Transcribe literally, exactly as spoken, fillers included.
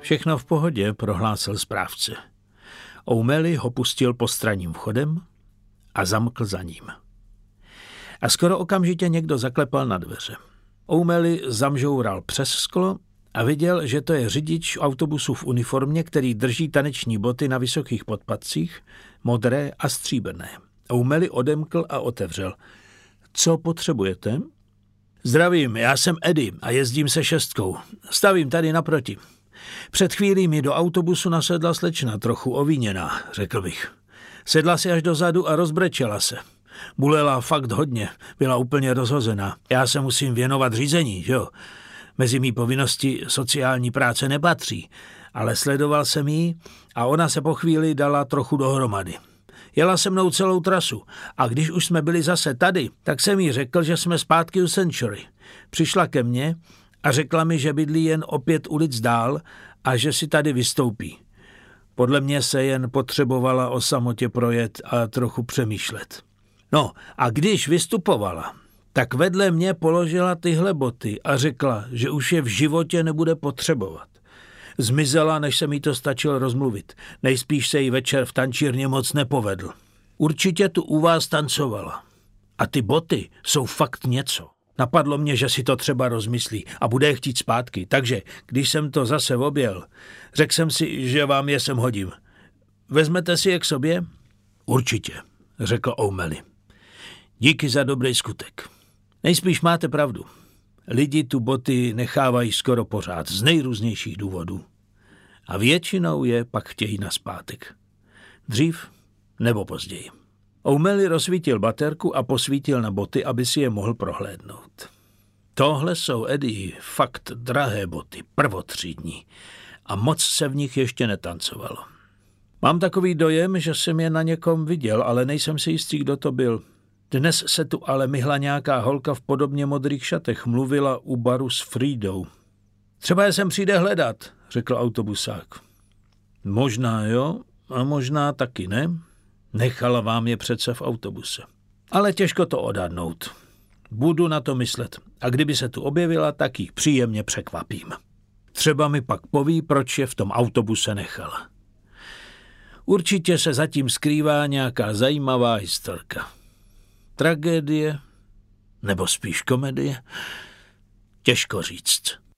Všechno v pohodě, prohlásil správce. O'Malley ho pustil postranním vchodem a zamkl za ním. A skoro okamžitě někdo zaklepal na dveře. O'Malley zamžoural přes sklo a viděl, že to je řidič autobusu v uniformě, který drží taneční boty na vysokých podpatcích, modré a stříbrné. O'Malley odemkl a otevřel. Co potřebujete? Zdravím, já jsem Eddie a jezdím se šestkou. Stavím tady naproti. Před chvílí mi do autobusu nasedla slečna, trochu ovíněná, řekl bych. Sedla si až dozadu a rozbrečela se. Bulela fakt hodně, byla úplně rozhozená. Já se musím věnovat řízení, že jo? Mezi mý povinnosti sociální práce nepatří, ale sledoval jsem jí a ona se po chvíli dala trochu dohromady. Jela se mnou celou trasu a když už jsme byli zase tady, tak jsem jí řekl, že jsme zpátky u Century. Přišla ke mně a řekla mi, že bydlí jen o pět ulic dál a že si tady vystoupí. Podle mě se jen potřebovala o samotě projet a trochu přemýšlet. No a když vystupovala, tak vedle mě položila tyhle boty a řekla, že už je v životě nebude potřebovat. Zmizela, než se mi to stačilo rozmluvit. Nejspíš se jí večer v tančírně moc nepovedl. Určitě tu u vás tancovala. A ty boty jsou fakt něco. Napadlo mě, že si to třeba rozmyslí a bude je chtít zpátky. Takže, když jsem to zase objel, řekl jsem si, že vám je sem hodím. Vezmete si je k sobě? Určitě, řekl O'Malley. Díky za dobrý skutek. Nejspíš máte pravdu. Lidi tu boty nechávají skoro pořád z nejrůznějších důvodů. A většinou je pak chtějí nazpátek. Dřív nebo později. O'Malley rozsvítil baterku a posvítil na boty, aby si je mohl prohlédnout. Tohle jsou, Eddie, fakt drahé boty, prvotřídní. A moc se v nich ještě netancovalo. Mám takový dojem, že jsem je na někom viděl, ale nejsem si jistý, kdo to byl. Dnes se tu ale myhla nějaká holka v podobně modrých šatech, mluvila u baru s Frídou. Třeba je sem přijde hledat, řekl autobusák. Možná jo, a možná taky ne. Nechala vám je přece v autobuse. Ale těžko to odhadnout. Budu na to myslet a kdyby se tu objevila, tak ji příjemně překvapím. Třeba mi pak poví, proč je v tom autobuse nechala. Určitě se zatím skrývá nějaká zajímavá historka. Tragédie, nebo spíš komedie? Těžko říct.